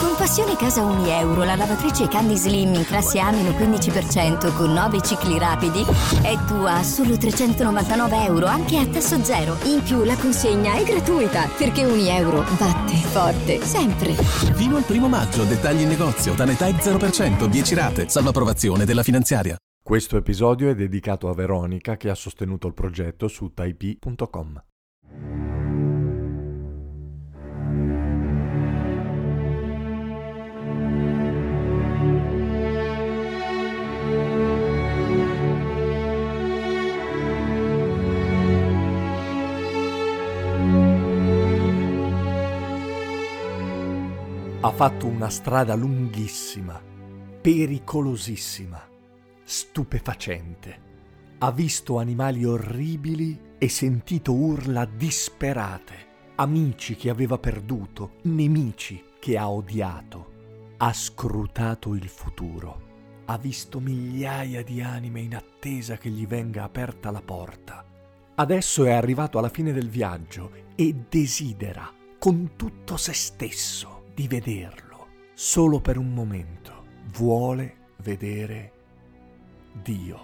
Con Passione Casa €1, la lavatrice Candy Slim in classe A -15% con 9 cicli rapidi è tua a solo €399, anche a tasso zero. In più la consegna è gratuita, perché €1 batte forte sempre. Fino al 1 maggio, dettagli in negozio, Tanetech 0%, 10 rate, salvo approvazione della finanziaria. Questo episodio è dedicato a Veronica, che ha sostenuto il progetto su Typee.com. Ha fatto una strada lunghissima, pericolosissima, stupefacente. Ha visto animali orribili e sentito urla disperate, amici che aveva perduto, nemici che ha odiato. Ha scrutato il futuro. Ha visto migliaia di anime in attesa che gli venga aperta la porta. Adesso è arrivato alla fine del viaggio e desidera, con tutto se stesso, di vederlo. Solo per un momento vuole vedere Dio.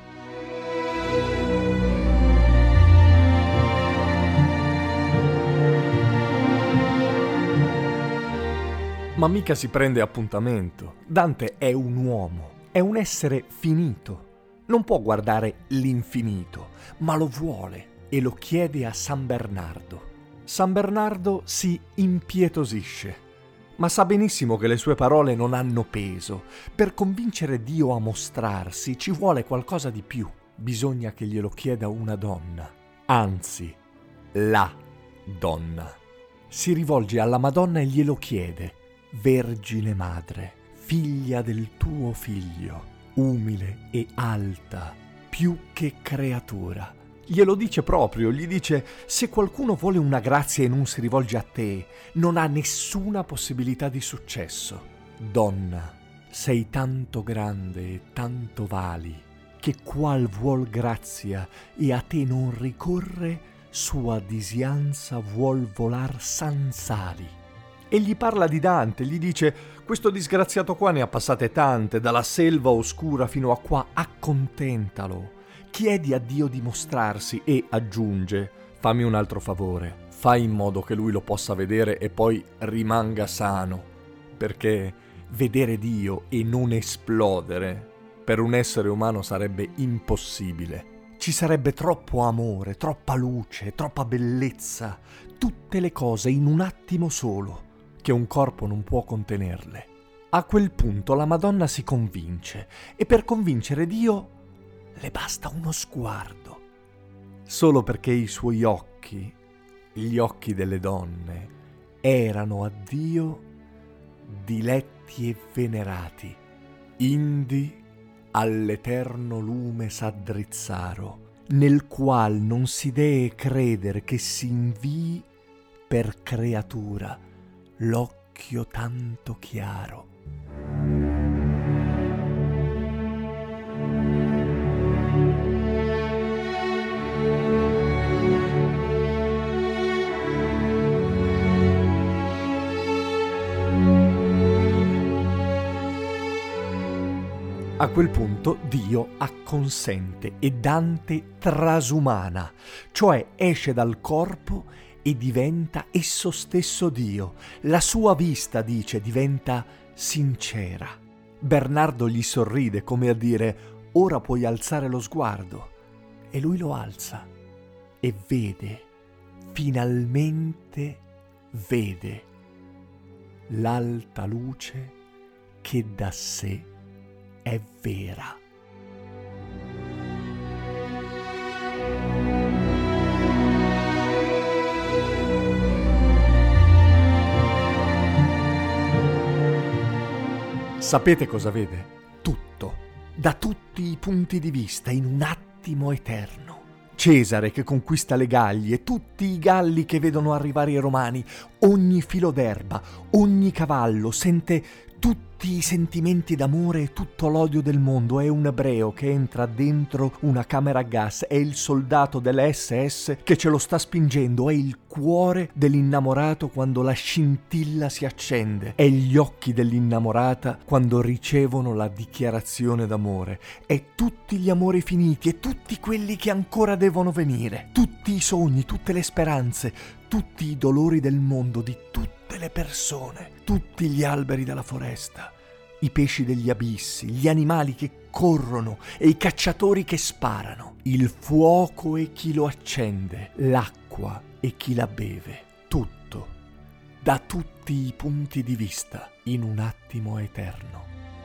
Ma mica si prende appuntamento. Dante è un uomo, è un essere finito. Non può guardare l'infinito, ma lo vuole e lo chiede a San Bernardo. San Bernardo si impietosisce, ma sa benissimo che le sue parole non hanno peso. Per convincere Dio a mostrarsi ci vuole qualcosa di più. Bisogna che glielo chieda una donna, anzi, la donna. Si rivolge alla Madonna e glielo chiede: Vergine Madre, figlia del tuo figlio, umile e alta, più che creatura. Glielo dice proprio, gli dice: se qualcuno vuole una grazia e non si rivolge a te, non ha nessuna possibilità di successo. Donna, sei tanto grande e tanto vali, che qual vuol grazia e a te non ricorre, sua disianza vuol volar sansali. E gli parla di Dante, gli dice: questo disgraziato qua ne ha passate tante, dalla selva oscura fino a qua, accontentalo. Chiedi a Dio di mostrarsi e aggiunge: fammi un altro favore, fai in modo che lui lo possa vedere e poi rimanga sano, perché vedere Dio e non esplodere per un essere umano sarebbe impossibile. Ci sarebbe troppo amore, troppa luce, troppa bellezza, tutte le cose in un attimo solo, che un corpo non può contenerle. A quel punto la Madonna si convince, e per convincere Dio le basta uno sguardo, solo perché i suoi occhi, gli occhi delle donne, erano a Dio diletti e venerati, indi all'eterno lume s'addrizzaro, nel qual non si dee credere che si invii per creatura l'occhio tanto chiaro. A quel punto Dio acconsente e Dante trasumana, cioè esce dal corpo e diventa esso stesso Dio. La sua vista, dice, diventa sincera. Bernardo gli sorride come a dire: ora puoi alzare lo sguardo. E lui lo alza e vede, finalmente vede, l'alta luce che da sé è vera. Sapete cosa vede? Tutto, da tutti i punti di vista, in un attimo eterno. Cesare che conquista le Gallie, tutti i Galli che vedono arrivare i Romani, ogni filo d'erba, ogni cavallo, sente tutti i sentimenti d'amore e tutto l'odio del mondo. È un ebreo che entra dentro una camera a gas, è il soldato delle SS che ce lo sta spingendo, è il cuore dell'innamorato quando la scintilla si accende, è gli occhi dell'innamorata quando ricevono la dichiarazione d'amore, è tutti gli amori finiti e tutti quelli che ancora devono venire, tutti i sogni, tutte le speranze, tutti i dolori del mondo, di tutte le persone, tutti gli alberi della foresta, i pesci degli abissi, gli animali che corrono e i cacciatori che sparano, il fuoco e chi lo accende, l'acqua e chi la beve, tutto, da tutti i punti di vista, in un attimo eterno.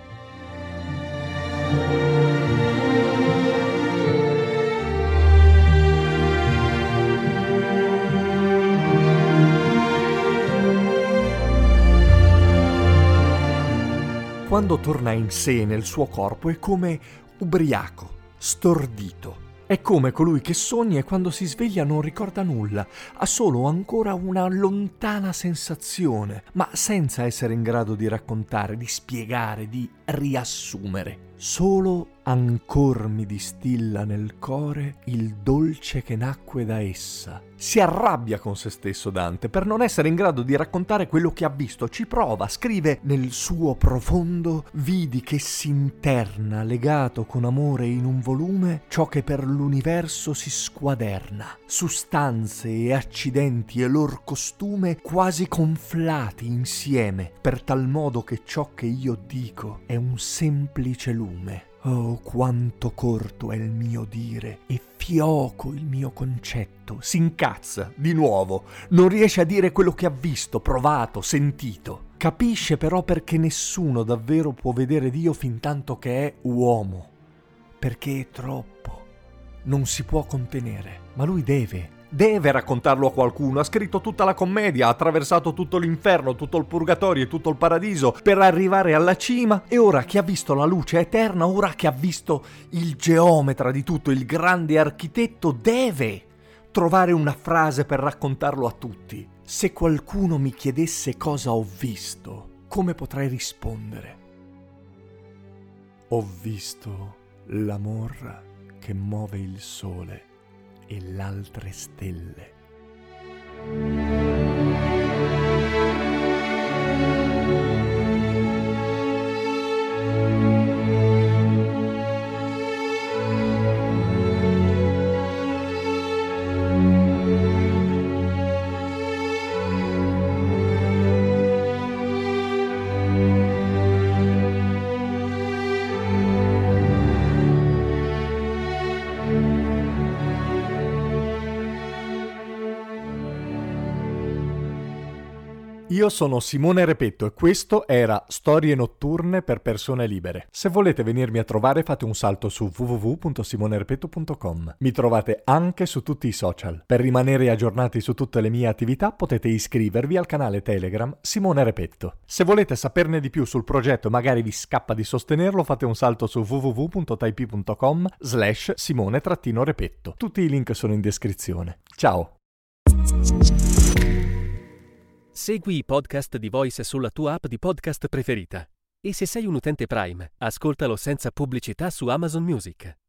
Quando torna in sé nel suo corpo è come ubriaco, stordito. È come colui che sogna e quando si sveglia non ricorda nulla, ha solo ancora una lontana sensazione, ma senza essere in grado di raccontare, di spiegare, di riassumere. Solo ancor mi distilla nel core il dolce che nacque da essa. Si arrabbia con se stesso Dante per non essere in grado di raccontare quello che ha visto. Ci prova, scrive: nel suo profondo vidi che s'interna, legato con amore in un volume, ciò che per l'universo si squaderna. Sustanze e accidenti e lor costume quasi conflati insieme, per tal modo che ciò che io dico è un semplice lume. Oh, quanto corto è il mio dire e fioco il mio concetto. Si incazza di nuovo, non riesce a dire quello che ha visto, provato, sentito. Capisce però perché nessuno davvero può vedere Dio fin tanto che è uomo, perché è troppo, non si può contenere, ma lui deve raccontarlo a qualcuno. Ha scritto tutta la commedia, ha attraversato tutto l'inferno, tutto il purgatorio e tutto il paradiso per arrivare alla cima, e ora che ha visto la luce eterna, ora che ha visto il geometra di tutto, il grande architetto, deve trovare una frase per raccontarlo a tutti. Se qualcuno mi chiedesse cosa ho visto, come potrei rispondere? Ho visto l'amor che muove il sole e l'altre stelle. Io sono Simone Repetto e questo era Storie notturne per persone libere. Se volete venirmi a trovare fate un salto su www.simonerepetto.com. Mi trovate anche su tutti i social. Per rimanere aggiornati su tutte le mie attività potete iscrivervi al canale Telegram Simone Repetto. Se volete saperne di più sul progetto e magari vi scappa di sostenerlo, fate un salto su www.type.com/Simone-Repetto. Tutti i link sono in descrizione. Ciao! Segui i podcast di Voice sulla tua app di podcast preferita. E se sei un utente Prime, ascoltalo senza pubblicità su Amazon Music.